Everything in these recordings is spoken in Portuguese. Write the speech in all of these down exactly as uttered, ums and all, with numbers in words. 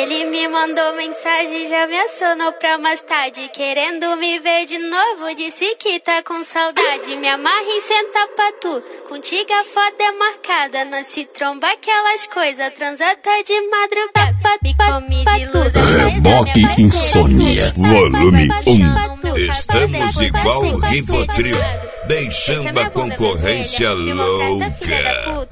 Ele me mandou mensagem, já me acionou pra mais tarde, querendo me ver de novo, disse que tá com saudade. Me amarra e senta pra tu, contigo a foto é marcada, não se tromba aquelas coisas, transa até de madrugada. Me come de luz, Reboque Insônia, volume um. Estamos igual o Rivotril, deixando a concorrência louca.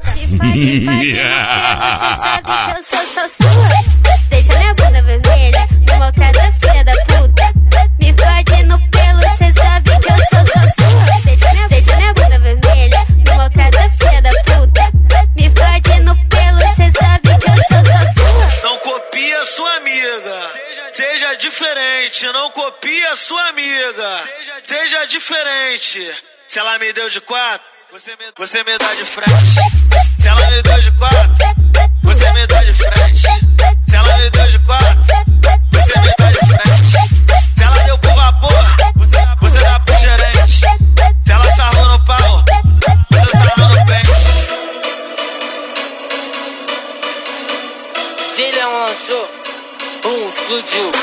Eu sou só sua. Deixa minha bunda vermelha, me maltrata, filha da puta. Me fode no pelo, cê sabe que eu sou só sua. Deixa minha, deixa minha bunda vermelha, me maltrata, filha da puta. Me fode no pelo, cê sabe que eu sou só sua. Não copia sua amiga, seja diferente. Não copia sua amiga, seja diferente. Se ela me deu de quatro, você me, você me dá de frente. Se ela me deu de quatro, você me dá de frente. Se ela me deu de quatro, você me dá de frente. Se ela deu pro vapor, você dá, você dá pro gerente. Se ela sarrou no pau, você sarrou no pente. D J Leão lançou, bum, explodiu.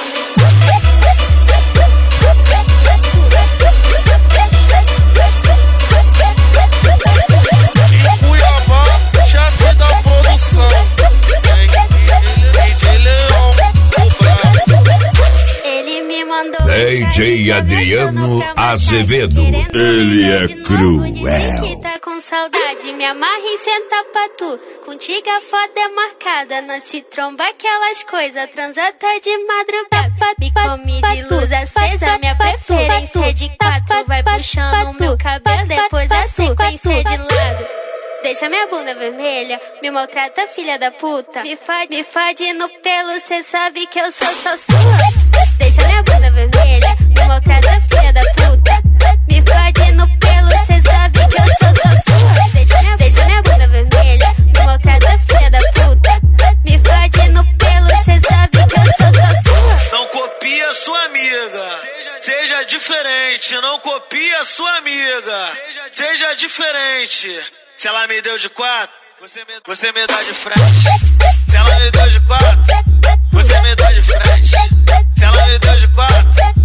D J Adriano Azevedo, ele é cruel. Que tá com saudade, me amarra e senta pra tu, contigo a foto é marcada, não se tromba aquelas coisas, transa até de madrugada. Me come de luz acesa, minha preferência é de quatro, vai puxando meu cabelo, depois a sequência de lado. Deixa minha bunda vermelha, me maltrata, filha da puta. Me fode, me fode no pelo, cê sabe que eu sou só sua. Deixa minha bunda vermelha, me maltrata, filha da puta. Me fode no pelo, cê sabe que eu sou só sua. Deixa minha, deixa minha bunda vermelha, me maltrata, filha da puta. Me fode no pelo, cê sabe que eu sou só sua. Não copia sua amiga, seja diferente. Não copia sua amiga, seja diferente. Se ela me deu de quatro, você me, você me dá de frente. Se ela me deu de quatro, você me dá de frente. Se ela me deu de quatro,